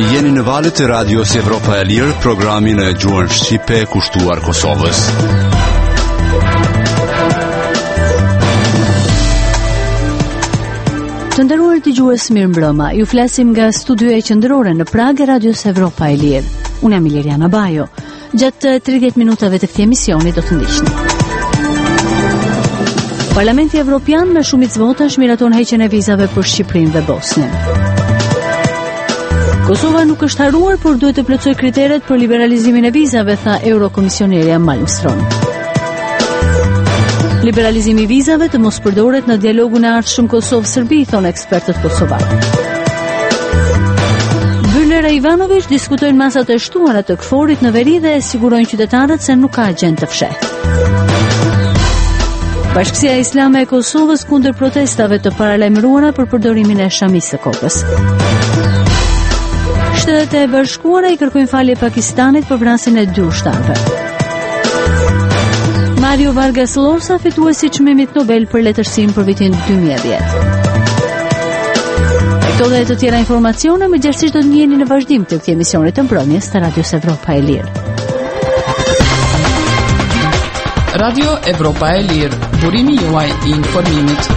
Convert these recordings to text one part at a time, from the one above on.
Jeni në valët e radios Evropa e Lirë, programin e gjuhën shqipe kushtuar Kosovës. Të nderuar dëgjues, mirëmbrëma. Ju flasim nga studioja qendrore në Prag e radios Evropa e Lirë. Unë jam Iliriana Bajo. Gjatë 30 minutave të këtij emisioni do të ndiqni. Parlamenti Evropian me shumicë votash miraton heqjen e vizave për Shqipërinë dhe Bosnjën. Kosova nuk është haruar, por duhet të plotësoj kriteret për liberalizimin e vizave, tha Eurokomisionerja Malmström. Liberalizimi i vizave të mos përdoret në dialogun e ardhshëm Kosovë-Serbi, thonë ekspertët kosovar. Byler e Ivanović diskutojnë masat e shtuara të KFOR-it në veri dhe e sigurojnë qytetarët se nuk ka agent të fshehtë. Bashkësia Islame e Kosovës kundër protestave të paralajmëruara për përdorimin e shamisë së kokës. Shtetet e Bashkuara i kërkojnë falje Pakistanit për vrasjen e 2 ushtarëve. Mario Vargas Llosa, fituesi i çmimit Nobel për letërsinë për vitin 2010. Këto dhe të tjera informacione më gjatë do të njiheni në vazhdim të këtij emisioni të mbrëmjes të Radios Evropa e Lirë. Radio Evropa e Lirë, burimi juaj i informimit.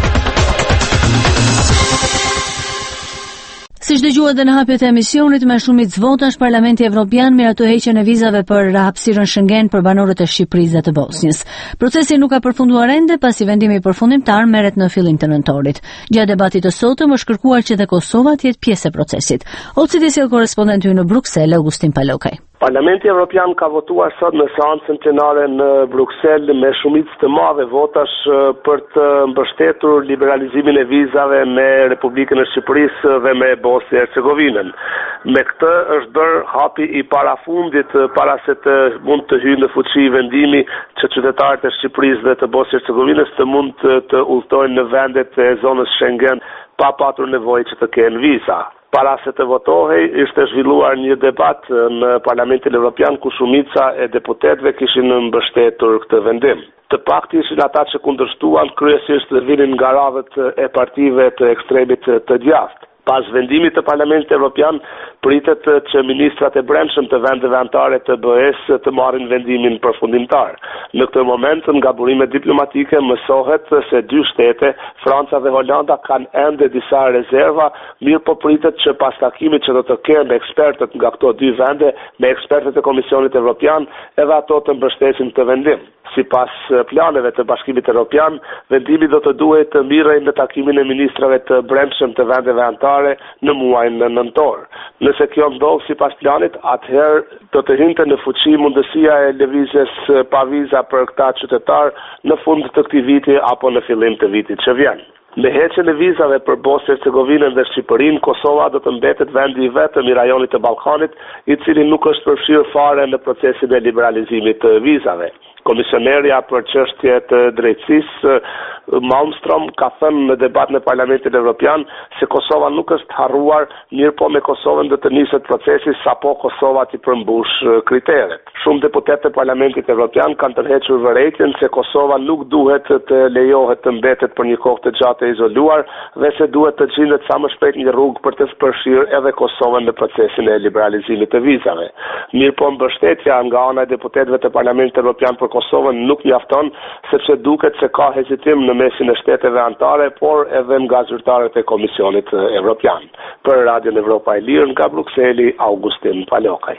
Siç dëgjuat në hapjet e emisionit, me shumicë votash Parlamenti Evropian miratoi heqjen e vizave për hapësirën Schengen për banorët e Shqipërisë dhe të Bosnjës. Procesi nuk ka përfunduar ende, pasi vendimi përfundimtar merret në fillim të nëntorit. Gjatë debatit të sotëm është kërkuar që dhe Kosova të jetë pjesë e procesit. Olsi dhe sjell korrespondenti ynë në Bruksel, Augustin Palokaj. Parlamenti Evropian ka votuar sot në seancën plenare në Bruksel me shumicë të madhe votash për të mbështetur liberalizimin e vizave me Republikën e Shqipërisë dhe me Bosnjë-Hercegovinën. Me këtë është bërë hapi i parafundit para se të mund të hyjë në fuqi vendimi që qytetarët e Shqipërisë dhe të Bosnjë-Hercegovinës të mund të udhtojnë në vendet e zonës Schengen pa patur nevojë që të kenë viza. Para se të votohej, ishte zhvilluar një debat në Parlamentin Evropian ku shumica e deputetëve kishin mbështetur këtë vendim. Të pakti ishin ata që kundërshtuan, kryesisht vinin nga radhët e partive të ekstremit të djathtë. Pas vendimit të Parlamentit Evropian, pritet që ministrat e brendshëm të vendeve anëtare të BE-s të marrin vendimin përfundimtar. Në këtë moment, nga burime diplomatike mësohet se 2 shtete, Franca dhe Holanda, kanë ende disa rezerva, mirë po pritet që pas takimit që do të kenë me ekspertët nga këto 2 vende, me ekspertët e Komisionit Evropian, edhe ato të mbështesin këtë vendim. Sipas planeve të Bashkimit Evropian, vendimi do të duhet të mirrej në takimin e ministrave të brendshëm të vendeve anëtare në muajin nëntor. Nëse kjo ndodh sipas planit, atëherë do të hynte në fuqi mundësia e lëvizjes pa viza për këta qytetar në fund të këtij viti apo në fillim të vitit që vjen. Me heqjen e vizave për Bosnjë-Hercegovinën dhe Shqipërinë, Kosova do të mbetet vendi i vetëm i rajonit të Ballkanit, i cili nuk është përfshirë fare në procesin e liberalizimit të vizave. Komisionerja për çështje të drejtësisë Malmström ka thënë në debat në Parlamentin Evropian se Kosova nuk është harruar, mirë po me Kosovën do të niset procesi sapo Kosova t'i përmbush kriteret. Shumë deputetë të Parlamentit Evropian kanë tërhequr vërejtjen se Kosova nuk duhet të lejohet të mbetet për një kohë të gjatë e izoluar dhe se duhet të gjendet sa më shpejt një rrugë për të përfshirë edhe Kosovën në procesin e liberalizimit të vizave. Mirë po mbështetja nga ana e deputetëve të Parlamentit Evropian për Kosovën nuk mjafton, sepse duket se ka hezitim në mesin e shteteve anëtare, por edhe nga zyrtarët e Komisionit Evropian. Për Radion Evropa e Lirë nga Brukseli, Augustin Palokaj.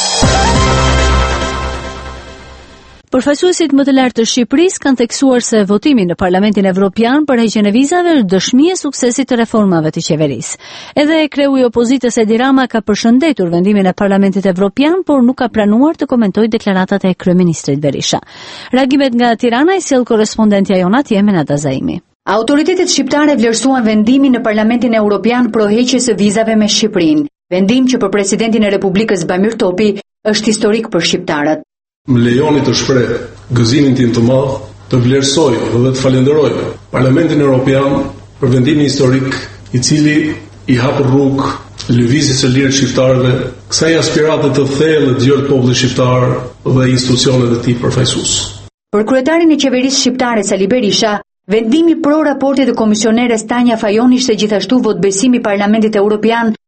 Përfaqësuesit më të lartë të Shqipërisë kanë theksuar se votimi në Parlamentin Evropian për heqjen e vizave është dëshmi e suksesit të reformave të qeverisë. Edhe kreu i opozitës Edi Rama ka përshëndetur vendimin e Parlamentit Evropian, por nuk ka planuar të komentojë deklaratat e kryeministrit Berisha. Reagimet nga Tirana i sjell korrespondentja jon atje Menada Zaimi. Autoritetet shqiptare vlerësuan vendimin në Parlamentin Evropian për heqjes së vizave me Shqipërinë, vendim që për presidentin e Republikës Bamir Topi është historik për shqiptarët. Më lejoni të shpreh gëzimin tim të madh, të vlerësoj dhe të falenderoj Parlamentin Evropian për vendimin historik i cili i hap rrugë lëvizjes së lirë shqiptarëve, kësaj aspirate të thellë të popullit shqiptar dhe institucioneve të tij përfaqësues. Për kryetarin e qeverisë shqiptare Sali Berisha, vendimi pro raportit të komisioneres Tanja Fajon ishte gjithashtu votbesimi i Parlamentit Evropian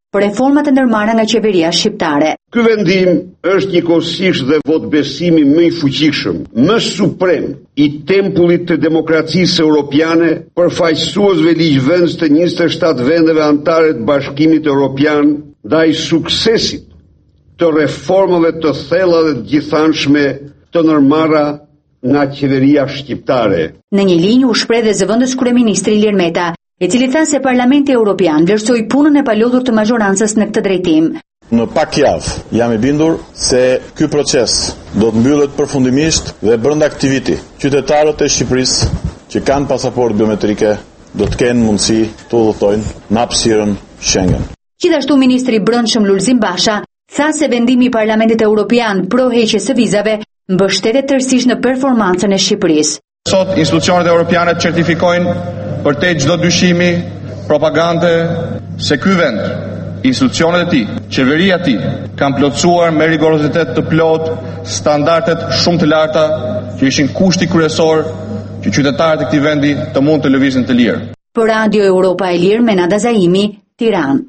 për reformat e ndërmarra nga qeveria shqiptare. Ky vendim është njëkohësisht dhe votbesimi më i fuqishëm, më suprem i tempullit të demokracisë europiane, përfaqësuesve ligjvënës të 27 vendeve anëtare të Bashkimit Evropian, ndaj suksesit të reformave të thella dhe të gjithanshme të ndërmarra nga qeveria shqiptare. Në një linjë u shpreh dhe zëvendës kryeministri Ilir Meta, i cili tha se Parlamenti Evropian vlerësoi punën e palodhur të mazhorancës në këtë drejtim. Në pak javë jam i bindur se ky proces do të mbyllet përfundimisht dhe brenda këtij viti qytetarët e Shqipërisë që kanë pasaportë biometrike do të kenë mundësi të udhëtojnë në hapësirën Schengen. Gjithashtu ministri i Brendshëm Lulzim Basha tha se vendimi i Parlamentit Evropian pro heqjes së vizave mbështetet tërësisht në performancën e Shqipërisë. Sot institucionet europiane certifikojnë përtej çdo dyshimi, propagande se ky vend, institucionet e tij, qeveria e tij kanë plotësuar me rigorozitet të plot standardet shumë të larta që ishin kushti kryesor që qytetarët e këtij vendi të mund të lëvizin të lirë. Për Radio Europa e Lirë, Menada Zaimi, Tiranë.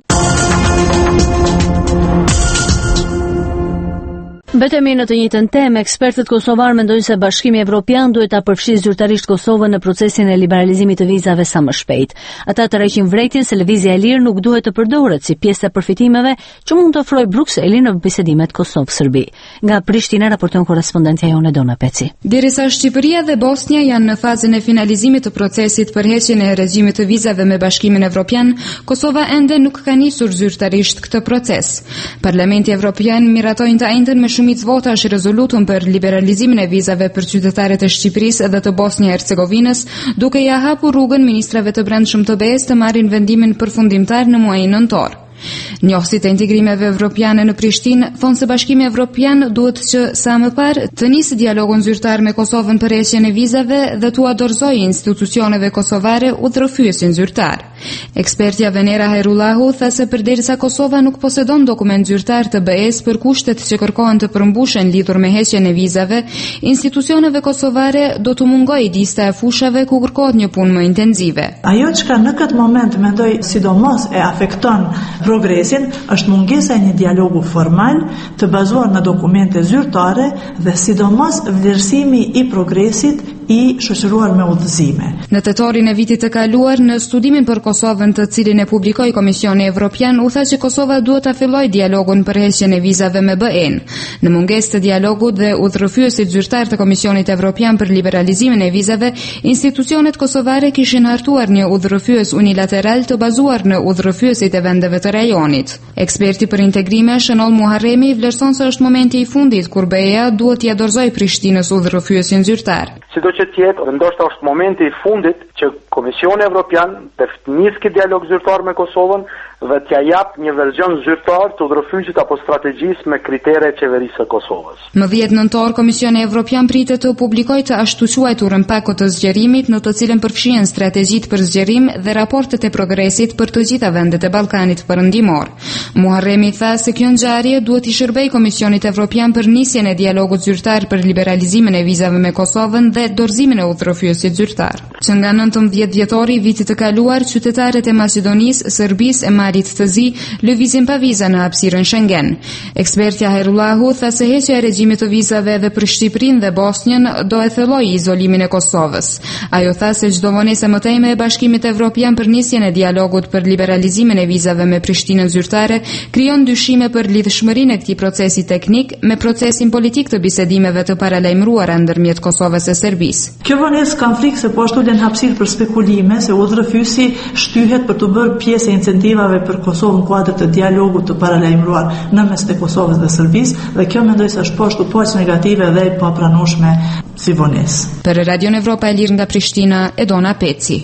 Mbetemi në të njëjtën temë, ekspertët kosovar mendojnë se Bashkimi Evropian duhet ta përfshijë zyrtarisht Kosovën në procesin e liberalizimit të vizave sa më shpejt. Ata tërheqin vërejtjen se lëvizja e lirë nuk duhet të përdoret si pjesë e përfitimeve që mund të ofrojë Brukseli në bisedimet Kosovë-Serbi. Nga Prishtina raporton korrespondentja jone Dona Peci. Derisa Shqipëria dhe Bosnia janë në fazën e finalizimit të procesit për heqjen e regjimit të vizave me Bashkimin Evropian, Kosova ende nuk ka nisur zyrtarisht këtë proces. Parlamenti Evropian miratoi të njëjtën me shumicë votash rezolutën për liberalizimin e vizave për qytetarët e Shqipërisë dhe të Bosnia-Hercegovinës, duke ia hapur rrugën ministrave të brendshëm të BE-s të marrin vendimin përfundimtar në muajin nëntor. Njohësit e integrimeve evropiane në Prishtinë thonë se Bashkimi Evropian duhet që sa më parë të nisë dialogun zyrtar me Kosovën për heqjen e vizave dhe t'u dorëzojë institucioneve kosovare udhërrëfyesin zyrtar. Ekspertja Venera Herullahu tha se përderisa Kosova nuk posedon dokument zyrtar të BE-s për kushtet që kërkohen të përmbushen lidhur me heqjen e vizave, institucioneve kosovare do të mungojë lista e fushave ku kërkohet një punë më intensive. Ajo që në këtë moment mendoj sidomos e afekton progresin është mungesa e një dialogu formal të bazuar në dokumente zyrtare dhe sidomos vlerësimi i progresit i shoqëruar me udhëzime. Në tetorin e vitit të kaluar, në studimin për Kosovën të cilin e publikoi Komisioni Evropian, u tha që Kosova duhet ta fillojë dialogun për heqjen e vizave me BE-n. Në mungesë të dialogut dhe udhërrëfyesit zyrtar të Komisionit Evropian për liberalizimin e vizave, institucionet kosovare kishin hartuar një udhërrëfyes unilateral të bazuar në udhërrëfyesit e vendeve të rajonit. Eksperti për integrime Shënoll Muharremi vlerëson se është momenti i fundit kur BE-ja duhet t'i dorëzojë Prishtinës udhërrëfyesin zyrtar. Sido që tjetë, ndoshta është momenti i fundit që Komisioni Evropian të nisë këtë dialog zyrtar me Kosovën dhe t'ja jap një verzion zyrtar të udhërrëfyesit apo strategjisë me kritere e qeverisë së Kosovës. Më 10 nëntor, Komisioni Evropian pritet të publikojë të ashtu quajturën pakot të zgjerimit, në të cilën përfshihen strategjitë për zgjerim dhe raportet e progresit për të gjitha vendet e Ballkanit Perëndimor. Muharremi tha se kjo ngjarje duhet i shërbejë Komisionit Evropian për nisjen e dialogut zyrtar për liberalizimin e vizave me Kosovën dhe dorëzimin e udhërrëfyesit zyrtar. Që nga 19 dhjetori vitit të kaluar, qytetarët e Maqedonisë, Serbisë e Malit të Zi lëvizin pa viza në hapësirën Schengen. Ekspertja Herullahu tha se heqja e regjimit të vizave edhe për Shqipërinë dhe Bosnjën do e thellojë izolimin e Kosovës. Ajo tha se çdo vonesë më tejme e Bashkimit Evropian për nisjen e dialogut për liberalizimin e vizave me Prishtinën zyrtare krijon dyshime për lidhshmërinë e këtij procesi teknik me procesin politik të bisedimeve të paralajmëruara ndërmjet Kosovës e Serbisë. Kjo vonesë kanë frikë se po ashtu lën hapësirë për spekulime se udhërrëfyesi shtyhet për të bërë pjesë e incentivave për Kosovën kuadër të dialogut të paralajmëruar në mes të Kosovës dhe Serbisë dhe kjo mendoj se është po ashtu poq negative dhe pa pranueshme si vonesë. Për Radio Evropa e Lirë nga Prishtina, Edona Peci.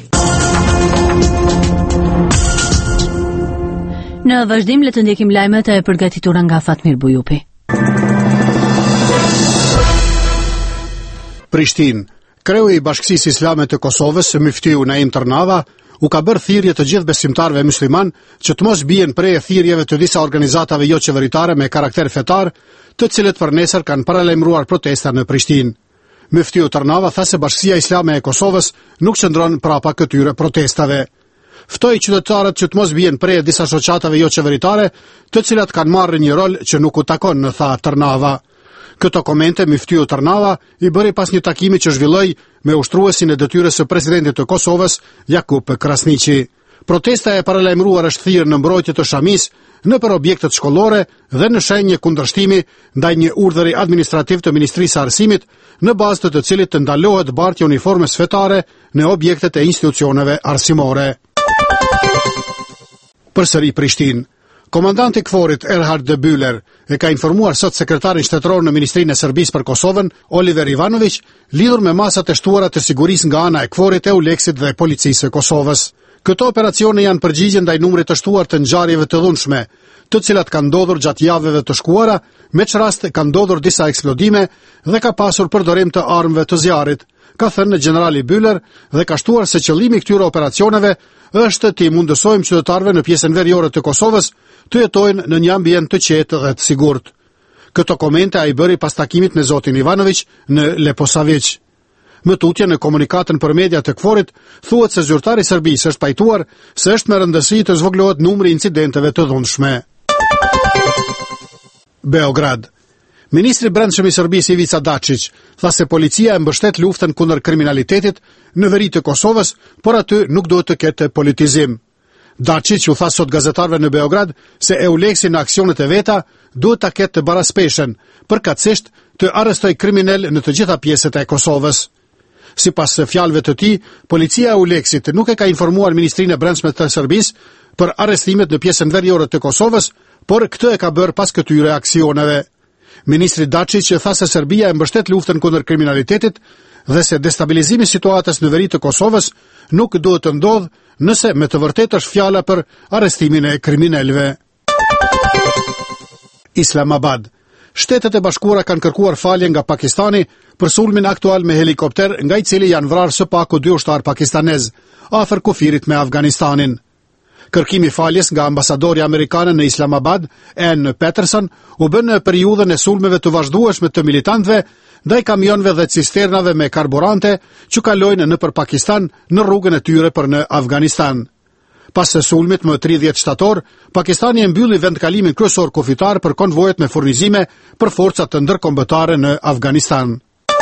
Në vazhdim le të ndjekim lajmet e përgatitura nga Fatmir Bujupi. Prishtinë. Kreu i Bashkësisë Islame të Kosovës, Muftiu Naim Tërnava, u ka bërë thirrje të gjithë besimtarëve musliman që të mos bien prej thirrjeve të disa organizatave jo qeveritare me karakter fetar, të cilët për nesër kanë paralajmëruar protesta në Prishtinë. Muftiu Tërnava tha se Bashkësia Islame e Kosovës nuk qëndron prapa këtyre protestave. ftoi qytetarët që të mos bien prej disa shoqatave jo qeveritare, të cilat kanë marrë një rol që nuk u takon, tha Tërnava. Këto komente mi ftyu Tërnava i bëri pas një takimi që zhvilloi me ushtruesin e detyrës së presidentit të Kosovës, Jakub Krasniqi. Protesta e paralajmëruar është thirrë në mbrojtje të Shamis, në për objektet shkollore dhe në shenjë kundërshtimi ndaj një urdhëri administrativ të Ministrisë së Arsimit, në bazë të cilit të ndalohet bartja e uniformës fetare në objektet e institucioneve arsimore. Përsëri Prishtinë. Komandanti i KFOR-it Erhard de Bühler e ka informuar sot sekretarin shtetëror në Ministrinë e Serbisë për Kosovën, Oliver Ivanović, lidhur me masat e shtuara të sigurisë nga ana e KFOR-it, EULEX-it dhe Policisë së Kosovës. Këto operacione janë përgjigje ndaj numrit të shtuar të ngjarjeve të dhunshme, të cilat kanë ndodhur gjatë javëve të shkuara, me çrast kanë ndodhur disa eksplodime dhe ka pasur përdorim të armëve të zjarrit, ka thënë generali Bühler dhe ka shtuar se qëllimi i këtyre operacioneve është të mundësojmë qytetarëve në pjesën veriore të Kosovës të jetojnë në një ambient të qetë dhe të sigurt. Këto komente ai bëri pas takimit me zotin Ivanović në Leposavić. Më tutje në komunikatën për media të KFOR-it thuhet se zyrtari i Serbisë është pajtuar se është me rëndësi të zvogëlohet numri i incidenteve të dhunshme. Beograd. Ministri i Brendshëm i Serbisë Ivica Dačić tha se policia e mbështet luftën kundër kriminalitetit në veri të Kosovës, por aty nuk duhet të ketë politizim. Dačić u tha sot gazetarëve në Beograd se EULEX-i në aksionet e veta duhet ta ketë të baraspeshën, përkatësisht të arrestoj kriminal në të gjitha pjesët e Kosovës. Sipas fjalëve të tij, policia e EULEX-it nuk e ka informuar Ministrinë e Brendshme të Serbisë për arrestimet në pjesën veriore të Kosovës, por këtë e ka bërë pas këtyre aksioneve. Ministri Dačić tha se Serbia e mbështet luftën kundër kriminalitetit dhe se destabilizimi i situatës në veri të Kosovës nuk duhet të ndodhë nëse me të vërtetë është fjala për arrestimin e kriminalëve. Islamabad. Shtetet e Bashkuara kanë kërkuar falje nga Pakistani për sulmin aktual me helikopter, nga i cili janë vrarë së paku 2 ushtar pakistanez, afër kufirit me Afganistanin. Kërkimi faljes nga ambasadori amerikanë në Islamabad, Ann Patterson, u bën në periudhën e sulmeve të vazhdueshme të militantëve ndaj kamionëve dhe cisternave me karburante që kalojnë nëpër Pakistan në rrugën e tyre për në Afganistan. Pas së sulmit më 30 shtator, Pakistani e mbylli vendkalimin kryesor kufitar për konvojet me furnizime për forcat të ndërkombëtare në Afganistan.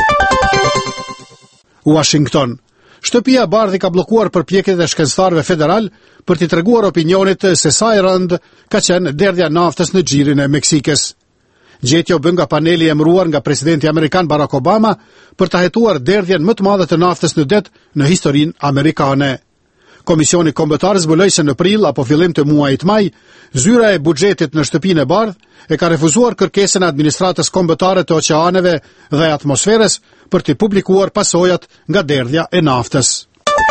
Washington. Shtëpia e Bardhit ka bllokuar përpjekjet e shkencëtarëve federal për t'i treguar opinionit se sa e rënd ka qenë derdhja naftës në xhirin e Meksikës. Gjetja u bën nga paneli emëruar nga presidenti amerikan Barack Obama për ta hetuar derdhjen më të madhe të naftës në det në historinë amerikane. Komisioni kombëtar zbuloi se në prill apo fillim të muajit maj, zyra e buxhetit në shtëpinë e Bardh e ka refuzuar kërkesën e administratës kombëtare të oqeaneve dhe atmosferës për të publikuar pasojat nga derdhja e naftës.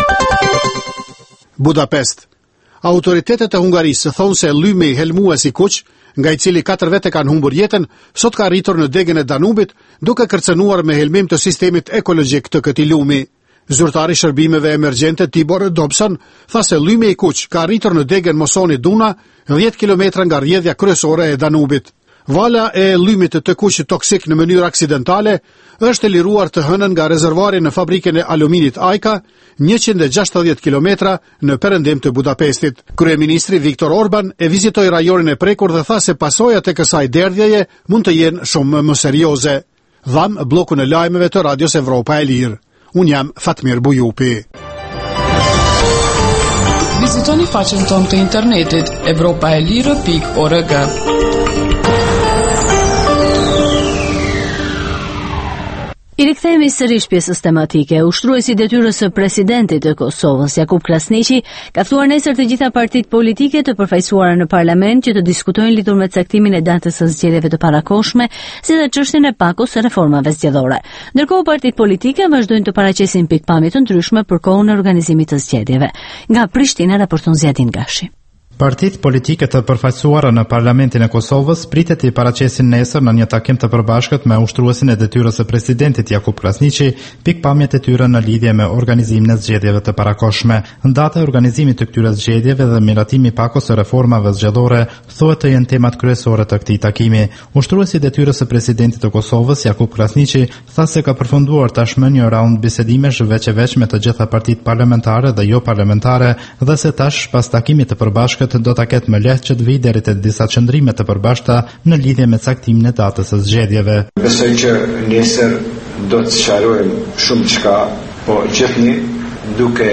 Budapest. Autoritetet e Hungarisë thonë se lymi helmues i kuq, nga i cili 4 vete kanë humbur jetën, sot ka rritur në degën e Danubit, duke kërcënuar me helmim të sistemit ekologjik të këtij lumi. Zyrtari i shërbimeve emergjente Tibor Dobson tha se lymi i kuq ka arritur në degën Mosoni Duna, 10 kilometra nga rrjedhja kryesore e Danubit. Vala e lymit të kuqit toksik në mënyrë aksidentale është liruar të hënën nga rezervuari në fabrikën e aluminit Ajka, 160 kilometra në perëndim të Budapestit. Kryeministri Viktor Orban e vizitoi rajonin e prekur dhe tha se pasojat e kësaj derdhjeje mund të jenë shumë më serioze. Dham bllokun e lajmeve të Radios Evropa e Lirë. Unë jam Fatmir Bujupi. Vizitoni faqen tonë të internetit evropaelirë.org. I rikthehemi sërish pjesës tematike. Ushtruesi i detyrës së presidentit të Kosovës, Jakub Krasniqi, ka thuar nesër të gjitha partitë politike të përfaqësuara në parlament që të diskutojnë lidhur me caktimin e datës së zgjedhjeve të parakohshme, si dhe çështjen e pakos së reformave zgjedhore. Ndërkohë partitë politike vazhdojnë të paraqesin pikpamje të ndryshme për kohën e organizimit të zgjedhjeve. Nga Prishtina raporton Zjadin Gashi. Partitë politike të përfaqësuara në Parlamentin e Kosovës pritet i paraqesin nesër në një takim të përbashkët me ushtruesin e detyrës së presidentit Jakub Krasniqi pikpamjet e tyre në lidhje me organizimin e zgjedhjeve të parakohshme. Data e organizimit të këtyre zgjedhjeve dhe miratimi i pakos së reformave zgjedhore thuhet të jenë temat kryesore të këtij takimi. Ushtruesi i detyrës së presidentit të Kosovës Jakub Krasniqi tha se ka përfunduar tashmë një raund bisedimesh veç e veç me të gjitha partitë parlamentare dhe jo parlamentare dhe se tash pas takimit të përbashkët do ta ketë më lehtë që të vijë deri te disa qëndrime të përbashkëta në lidhje me caktimin e datës së zgjedhjeve. Besoj që nesër do të sqarojmë shumë çka, po gjithnjë duke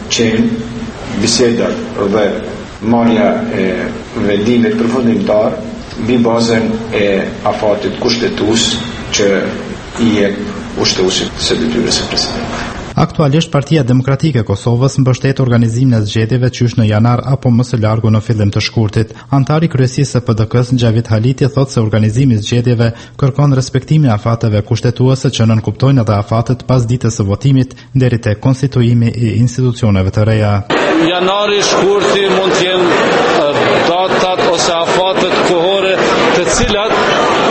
qenë bisedat dhe marrja e vendimit përfundimtar mbi bazën e afatit kushtetues që i jep ushtruesit së detyrës së presidentit. Aktualisht Partia Demokratike e Kosovës mbështet organizimin e zgjedhjeve qysh në janar apo më së largu në fillim të shkurtit. Antari i kryesisë së PD-s Xhavit Haliti thotë se organizimi i zgjedhjeve kërkon respektimin e afateve kushtetuese që nënkuptojnë edhe afatet pas ditës së votimit deri te konstituimi i institucioneve të reja. Janari shkurti mund të jenë datat ose afatet kohore të cilat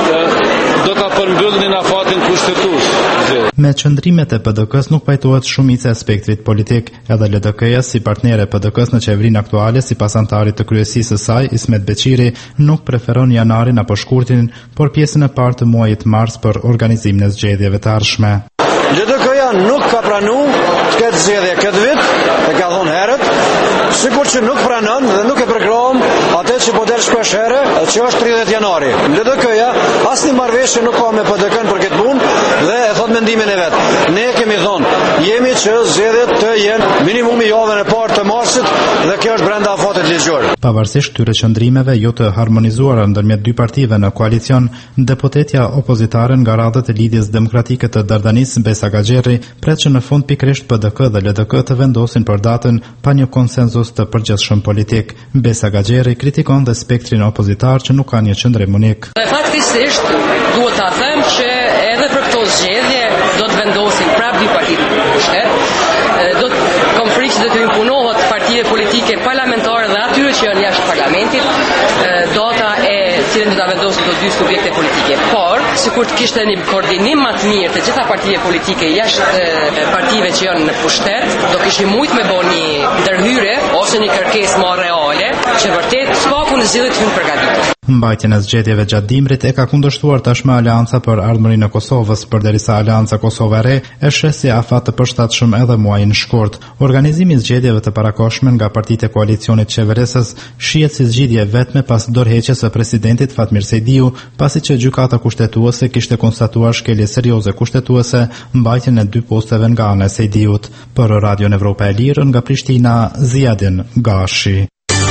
do ta përmbyllnin afatin kushtetues. Me qëndrimet e PDK-s nuk pajtohet shumica e spektrit politik, edhe LDK-ja si partnere e PDK-s në qeverinë aktuale sipas antarit të kryesisë së saj, Ismet Beqiri, nuk preferon janarin apo shkurtin, por pjesën e parë të muajit mars për organizimin e zgjedhjeve të ardhshme. LDK-ja nuk ka pranuar të ketë zgjedhje këtë vit, e ka thonë herët, sikur që nuk pranon dhe nuk e përkrahon atë që po del shpesh herë, që është 30 janari. LDK-ja asnjë marrëveshje nuk ka me PDK-n për këtë punë dhe e thot mendimin e vet. Ne kemi thonë, jemi që zgjedhjet të jenë minimumi javën e parë të marsit dhe kjo është brenda afatit ligjor. Pavarësisht këtyre qëndrimeve jo të harmonizuara ndërmjet dy partive në koalicion, deputetja opozitare nga radhët e Lidhjes Demokratike të Dardanis Besa Gaxherri pret që në fund pikërisht PDK dhe LDK të vendosin për datën pa një konsenzus të përgjithshëm politik. Besa Gaxherri kritikon dhe spektrin opozitar që nuk ka një qëndrim unik. Faktikisht duhet ta them që edhe për këto zgjedhje do të vendosin prapë dy partitë në pushtet. Do të konflikti do të imponohet partive politike parlamentare dhe atyre që janë jashtë parlamentit data e cilën do ta vendosin këto dy subjekte politike. Por, sikur të kishte një koordinim më të mirë të gjitha partive politike jashtë partive që janë në pushtet, do kishim shumë me bënë një ndërhyrje ose një kërkesë më reale që vërtet s'ka ku në zgjidhje të hynë përgatitur. Mbajtjen e zgjedhjeve gjatë dimrit e ka kundërshtuar tashmë Aleanca për Ardhmërinë e Kosovës, përderisa Aleanca Kosova e Re e sheh si afat të përshtatshëm edhe muajin shkurt. Organizimi i zgjedhjeve të parakohshme nga partitë e koalicionit qeveresës shihet si zgjidhje vetme pas dorëheqjes së presidentit Fatmir Sejdiu, pasi që gjykata kushtetuese kishte konstatuar shkelje serioze kushtetuese mbajtjen e dy posteve nga ana e Sejdiut. Për Radio Evropa e Lirë nga Prishtina, Ziadin Gashi.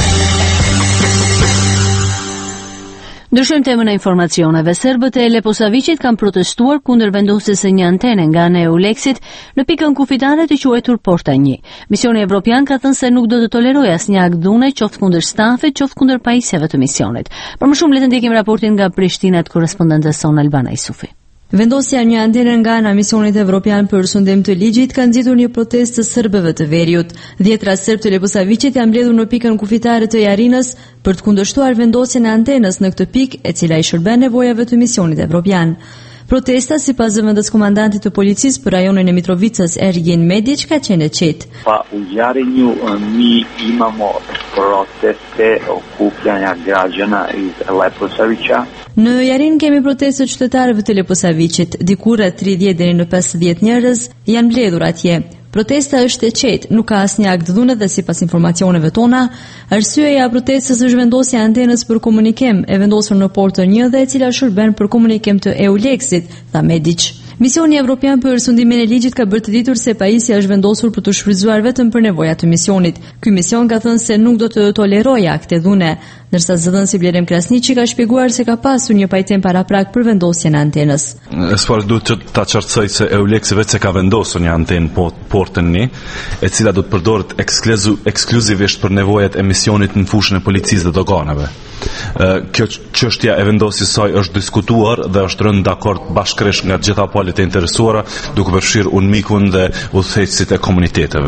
Ndryshojmë temën e informacioneve. Serbët e Leposavicit kanë protestuar kundër vendosjes së një antene nga ana e Eulexit në pikën kufitare të quajtur Porta 1. Misioni evropian ka thënë se nuk do të tolerojë asnjë akt dhune, qoftë kundër stafit, qoftë kundër pajisjeve të misionit. Për më shumë le të ndjekim raportin nga Prishtina të korrespondentes son Albana Isufi. Vendosja një antene nga ana misionit evropian për sundim të ligjit ka nxitur një protestë të serbëve të veriut. Dhjetra serb të Leposavicit janë mbledhur në pikën kufitare të Jarinës për të kundërshtuar vendosjen e antenës në këtë pikë, e cila i shërben nevojave të misionit evropian. Protesta, sipas zëvendës komandantit të policisë për rajonin e Mitrovicës Ergin Medić, ka qenë e qetë. Pa u Jarinju mi imamo proteste okupljanja građana iz Leposavića. Në Jarin kemi protestë qytetarëve të Leposavicit, diku rreth 30 deri në 50 njerëz janë mbledhur atje. Protesta është e qetë, nuk ka asnjë akt dhune dhe sipas informacioneve tona, arsyeja e protestës është vendosja e antenës për komunikim e vendosur në Portën 1 dhe e cila shërben për komunikim të Eulexit, tha Medić. Misioni evropian për sundimin e ligjit ka bërë të ditur se pajisja është vendosur për të shfrytzuar vetëm për nevojat të misionit. Ky mision ka thënë se nuk do të tolerojë akte dhune, ndërsa zëdhënësi Blerem Krasniqi ka shpjeguar se ka pasur një pajtim paraprak për vendosjen e antenës. Esfar duhet të ta qartësoj se Eulexi vetë se ka vendosur një antenë Portën 1, e cila do të përdoret ekskluzivisht për nevojat e misionit në fushën e policisë dhe doganave. Kjo çështja e vendosjes saj është diskutuar dhe është rënë dakord bashkërisht nga të gjitha palët e interesuara, duke përfshirë UNMIK-un dhe udhëheqësit e komuniteteve.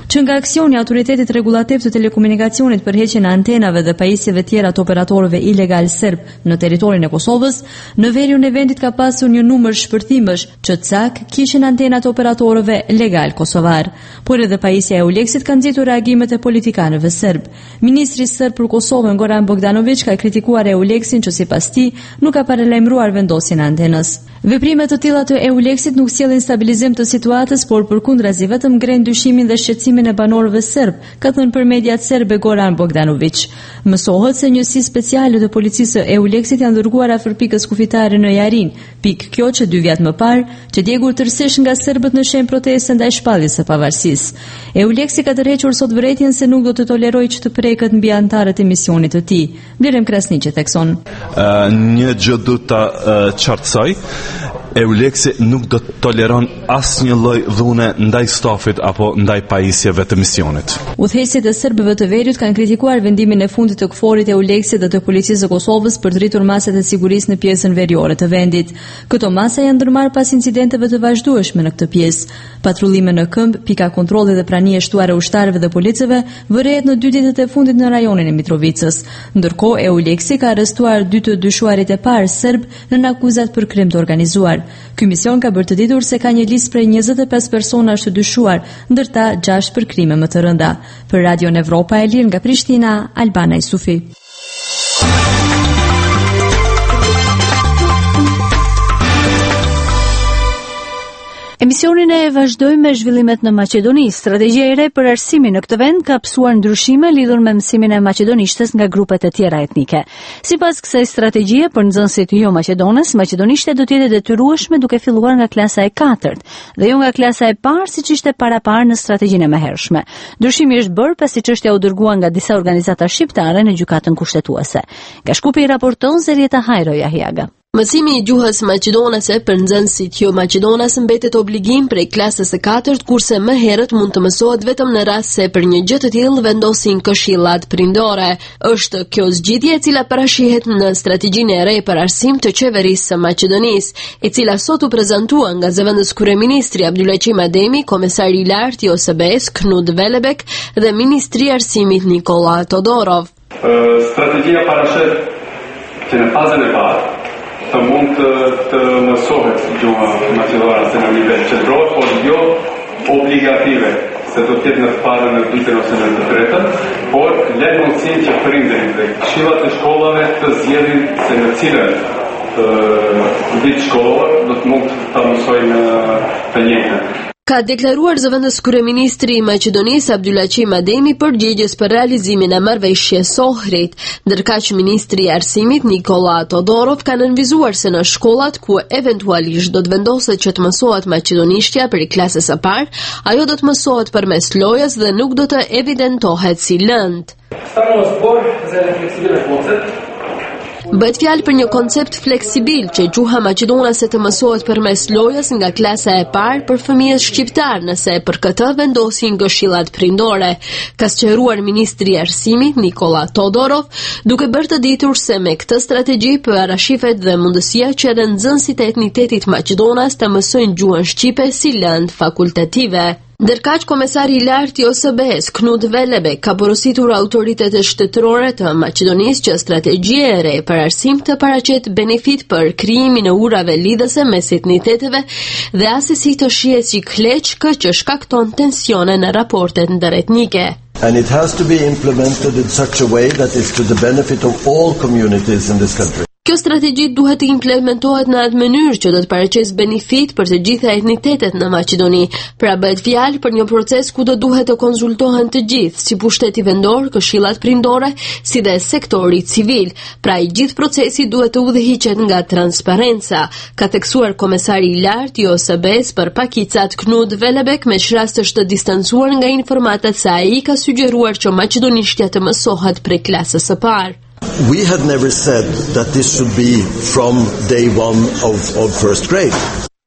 që nga aksioni i Autoritetit Rregullativ të Telekomunikacionit për heqjen e antenave dhe pajisjeve tjera të operatorëve ilegal serb në territorin e Kosovës, në veriun e vendit ka pasur një numër shpërthimësh që cak kishin antenat e operatorëve legal kosovar. Por edhe pajisja e Euleksit ka nxitur reagimet e politikanëve serb. Ministri serb për Kosovën Goran Bogdanović ka kritikuar Euleksin që sipas tij nuk ka paralajmëruar vendosjen e antenës. Veprimet të tilla të Euleksit nuk sjellin stabilizim të situatës, por përkundrazi vetëm ngrenë dyshimin dhe shqetësimin e banorëve serb, ka thënë për mediat serbe Goran Bogdanović. Mësohet se njësi speciale të policisë së Euleksit janë dërguar afër pikës kufitare në Jarin, pikë kjo që 2 vjet më parë që djegur tërësisht nga serbët në shenjë proteste ndaj shpalljes së pavarësisë. Euleksi ka tërhequr sot vërejtjen se nuk do të tolerojë që të preket mbi anëtarët e misionit të tij. Blerem Krasniqi thekson. Një gjë do ta qartësoj. Euleksi nuk do të toleron asnjë lloj dhune ndaj stafit apo ndaj pajisjeve të misionit. Udhëheqësit e serbëve të veriut kanë kritikuar vendimin e fundit të KFOR-it e Euleksit dhe të policisë së Kosovës për të rritur masat e sigurisë në pjesën veriore të vendit. Këto masa janë ndërmarrë pas incidenteve të vazhdueshme në këtë pjesë. Patrullime në këmbë, pika kontrolli dhe prania e shtuara ushtarëve dhe policëve vërehet në 2 ditët e fundit në rajonin e Mitrovicës. Ndërkohë Euleksi ka arrestuar 2 të dyshuarit e parë serb në akuzat për krim të organizuar. Ky mision ka bërë të ditur se ka një listë prej 25 personash të dyshuar, ndërta 6 për krime më të rënda. Për Radio Evropa e Lirë nga Prishtina, Albana Isufi. Emisionin e vazhdojmë me zhvillimet në Maqedoni. Strategjia e re për arsimin në këtë vend ka psuar ndryshime lidhur me mësimin e maqedonishtes nga grupet e tjera etnike. Sipas kësaj strategjie për nxënësit jo maqedones, maqedonishte do të jetë detyrueshme duke filluar nga klasa e 4 dhe jo nga klasa e parë siç ishte paraparë në strategjinë e mëhershme. Ndryshimi është bërë pasi çështja u dërgua nga disa organizata shqiptare në gjykatën kushtetuese. Nga Shkupi raporton Zerieta Hajro Jahiaga. Mësimi i gjuhës maqedonase për nxënësit jo maqedonas mbetet obligim prej klasës së 4, kurse më herët mund të mësohet vetëm në rast se për një gjë të tillë vendosin këshillat prindore. Është kjo zgjidhje e cila parashihet në strategjinë e re për arsim të qeverisë së Maqedonisë, e cila sot u prezantua nga zëvendës kryeministri Abdulaqim Ademi, komesari i lartë i OSBE-s Knut Velebek dhe ministri i arsimit Nikola Todorov. Strategjia parashet që në fazën e parë të mund të mësohet gjuha maqedonase në nivel qendror, por jo obligative, se do të jetë në të parën, në të dytën ose në të tretën, por le mundësinë që prindërit dhe këshillat e shkollave të zgjedhin se në cilën vit shkollor do të mund ta mësojnë të njëjtën. Ka deklaruar zëvendës kryeministri i Maqedonisë Abdulaqim Ademi përgjegjës për realizimin e marrëveshjes së Ohrit, ndërkaq ministri i arsimit Nikola Todorov ka nënvizuar se në shkollat ku eventualisht do të vendoset që të mësohet maqedonishtja për klasës së parë, ajo do të mësohet përmes lojës dhe nuk do të evidentohet si lëndë. Bëhet fjalë për një koncept fleksibil që gjuha maqedonase të mësohet përmes lojës nga klasa e parë për fëmijët shqiptar, nëse për këtë vendosin këshillat prindore, ka sqaruar ministri i arsimit Nikola Todorov, duke bërë të ditur se me këtë strategji parashifet dhe mundësia që edhe nxënësit e etnitetit maqedonas të mësojnë gjuhën shqipe si lëndë fakultative. Ndërkaq komesari i lartë i OSBE-s Knut Velebek ka porositur autoritetet shtetërore të Maqedonisë që strategjia e re për arsim të paraqet benefit për krijimin e urave lidhëse mes etniteteve dhe asesi të shihet si kleçkë që shkakton tensione në raportet ndëretnike. And it has to be implemented in such a way that is to the benefit of all communities in this country. Kjo strategji duhet të implementohet në atë mënyrë që do të paraqesë benefit për të gjitha etnitetet në Maqedoni. Pra bëhet fjalë për një proces ku do duhet të konsultohen të gjithë, si pushteti vendor, këshillat prindore, si dhe sektori civil. Pra i gjithë procesi duhet të udhëhiqet nga transparenca, ka theksuar komesari i lartë i OSBE-s për pakicat Knut Velebek, me rast është të distancuar nga informatat se ai ka sugjeruar që maqedonishtja të mësohet prej klasës së parë. We had never said that this should be from day one of first grade.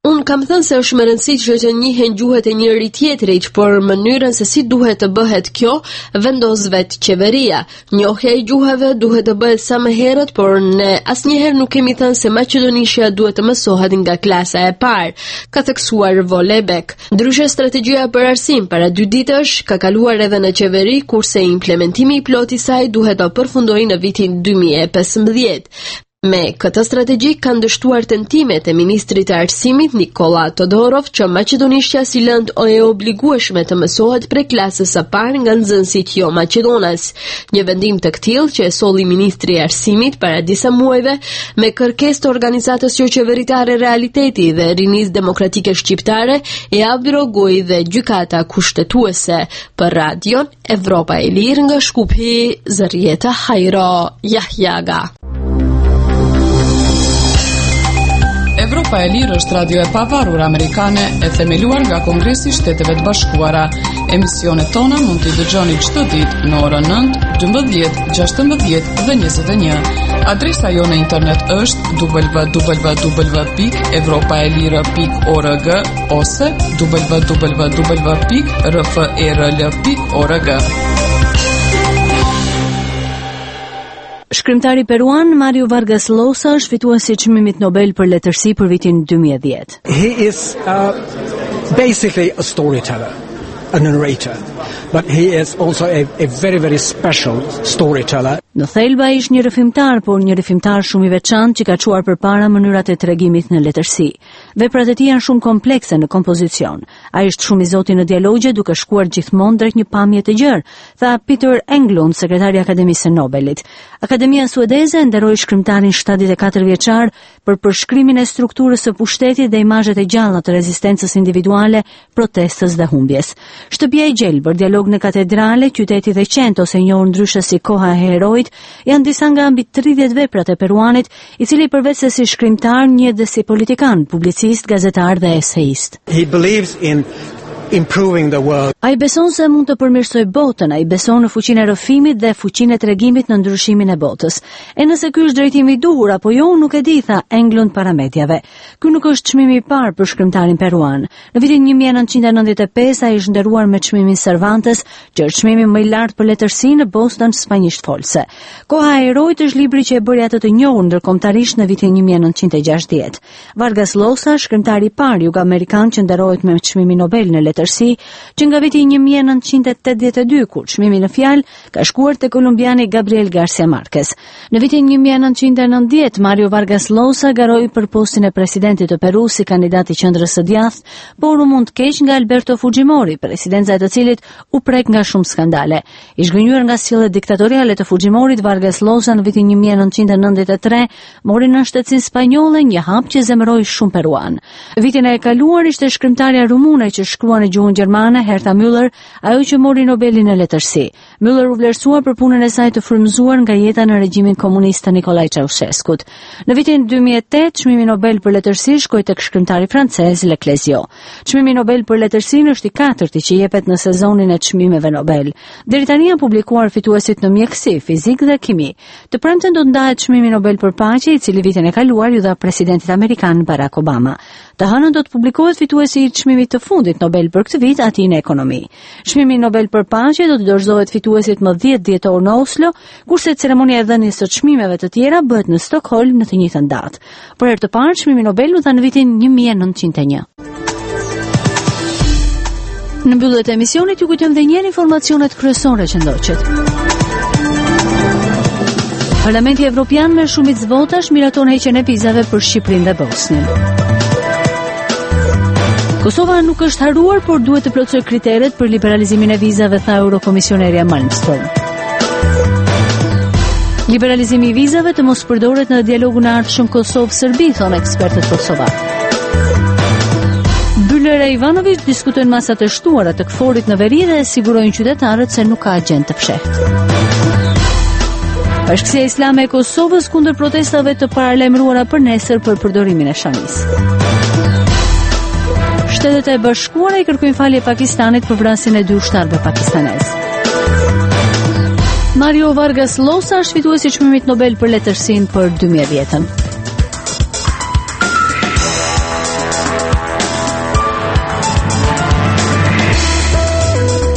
Unë kam thënë se është më rëndësishme që të njihen gjuhët e njëri tjetrit, por mënyrën se si duhet të bëhet kjo vendos vetë qeveria. Njohja e gjuhave duhet të bëhet sa më herët, por ne asnjëherë nuk kemi thënë se maqedonishtja duhet të mësohet nga klasa e parë, ka theksuar Volebek. Ndryshe, strategjia për arsim para 2 ditësh ka kaluar edhe në qeveri, kurse implementimi i plot i saj duhet të përfundojë në vitin 2015. Me këtë strategji kanë dështuar tentimet e ministrit të arsimit Nikola Todorov që maqedonishtja si lëndë e obligueshme të mësohet prej klasës së parë nga nxënësit jo maqedonas. Një vendim të këtillë që e solli ministri i arsimit para disa muajve me kërkesë të organizatës jo qeveritare Realiteti dhe Rinisë Demokratike Shqiptare e abrogoi dhe gjykata kushtetuese. Për radion Evropa e Lirë nga Shkupi, Zërieta Hajro Jahjaga. Evropa e Lirë është radio e pavarur amerikane e themeluar nga Kongresi i Shteteve të Bashkuara. Emisionet tona mund t'i dëgjoni çdo ditë në orën 9, 12, 16 dhe 21. Adresa jonë në internet është www.evropaelire.org ose www.rferl.org. Shkrimtari peruan Mario Vargas Llosa është fituesi i çmimit Nobel për letërsi për vitin 2010. He is basically a storyteller, a narrator, but he is also a very, very special storyteller. Në thelba ishte një rrëfimtar, por një rrëfimtar shumë i veçantë që ka çuar përpara mënyrat e tregimit në letërsi. Veprat e tij janë shumë komplekse në kompozicion. Ai është shumë i zoti në dialogje, duke shkuar gjithmonë drejt një pamje të gjerë, tha Peter Englund, sekretari i Akademisë së Nobelit. Akademia suedeze nderoi shkrimtarin 74 vjeçar për përshkrimin e strukturës së pushtetit dhe imazhet e gjalla të rezistencës individuale, protestës dhe humbjes. Shtëpia e gjelbër, dialog në katedrale, qyteti dhe qend ose e njohur ndryshe si koha e heroit, janë disa nga mbi 30 veprat e peruanit, i cili përveç se si shkrimtar njeh dhe si politikan, publicist, gazetar dhe eseist. He believes in improving the world. Ai beson se mund të përmirësoj botën, ai beson në fuqinë e rrëfimit dhe fuqinë e tregimit në ndryshimin e botës. E nëse ky është drejtimi i duhur apo jo, nuk e di, tha Englund para mediave. Ky nuk është çmimi i parë për shkrimtarin peruan. Në vitin 1995 ai është nderuar me çmimin Cervantes, që është çmimi më i lartë për letërsi në Boston spanjisht folse. Koha e heroit është libri që e bëri atë të njohur ndërkombëtarisht në vitin 1960. Vargas Llosa, shkrimtari i parë jugoamerikan që nderohet me çmimin Nobel në letërsi, që nga viti 1982, kur çmimi në fjalë ka shkuar te kolumbiani Gabriel Garcia Marquez. Në vitin 1990, Mario Vargas Llosa garoi për postin e presidentit të Peru si kandidat i qendrës së djathtë, por u mund keq nga Alberto Fujimori, presidenca e të cilit u prek nga shumë skandale. I zhgënjur nga sjelljet diktatoriale të Fujimorit, Vargas Llosa në vitin 1993 mori në shtetësinë spanjolle një hap që zemëroi shumë peruan. Vitin e kaluar ishte shkrimtarja rumune që shkrua në gjuhën gjermane, Herta Müller, ajo që mori Nobelin në letërsi. Müller u vlerësua për punën e saj të frymëzuar nga jeta në regjimin komunist të Nikolaj Ceaușescut. Në vitin 2008, çmimi Nobel për letërsi shkoi tek shkrimtari francez Le Clésio. Çmimi Nobel për letërsinë është i katërti që jepet në sezonin e çmimeve Nobel. Deri tani janë publikuar fituesit në mjeksi, fizik dhe kimi. Të premten do të ndahet çmimi Nobel për paqe, i cili vitin e kaluar ju dha presidentit amerikan Barack Obama. Të hënën do të publikohet fituesi i çmimit të fundit Nobel për këtë vit, ati në ekonomi. Çmimi Nobel për paqe do të dorëzohet fituesit më 10 dhjetor në Oslo, kurse ceremonia e dhënies së çmimeve të tjera bëhet në Stockholm në të njëjtën datë. Për herë të parë çmimi Nobel u dha në vitin 1901. Në mbyllje të emisionit ju kujtojmë edhe një herë informacionet kryesore që ndoqet. Parlamenti Evropian me shumicë votash miraton heqjen e vizave për Shqipërinë dhe Bosnjën. Kosova nuk është haruar, por duhet të plotësojë kriteret për liberalizimin e vizave, tha Eurokomisionerja Malmström. Liberalizimi i vizave të mos përdoret në dialogun e ardhshëm Kosovë-Serbi, thonë ekspertët kosovar. Byller e Ivanović diskutojnë masat e shtuara të KFOR-it në veri dhe sigurojnë qytetarët se nuk ka agent të fshehtë. Bashkësia Islame e Kosovës kundër protestave të paralajmëruara për nesër për përdorimin e shamis. Shtetet e Bashkuara i kërkojnë falje Pakistanit për vrasjen e 2 ushtarëve pakistanez. Mario Vargas Llosa është fituesi i çmimit Nobel për letërsinë për 2010-ën.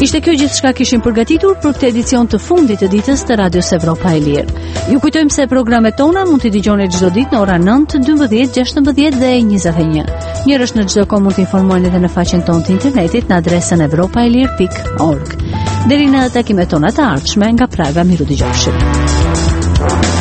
Ishte kjo gjithçka kishim përgatitur për këtë edicion të fundit të ditës të Radios Evropa e Lirë. Ju kujtojmë se programet tona mund t'i dëgjoni çdo ditë në ora 9, 12, 16 dhe 21. Njërësh në çdo kohë mund të informojnë edhe në faqen tonë të internetit në adresën evropaelir.org. Deri në takimet tona të ardhshme, nga Praga, miru dëgjofshim.